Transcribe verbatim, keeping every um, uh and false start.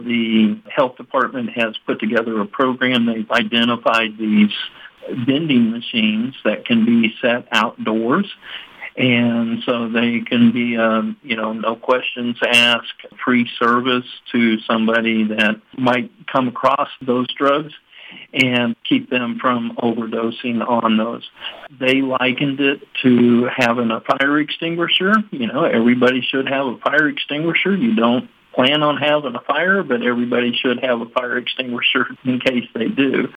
the health department has put together a program. They've identified these vending machines that can be set outdoors. And so they can be, um, you know, no questions asked, free service to somebody that might come across those drugs and keep them from overdosing on those. They likened it to having a fire extinguisher. You know, everybody should have a fire extinguisher. You don't plan on having a fire, but everybody should have a fire extinguisher in case they do.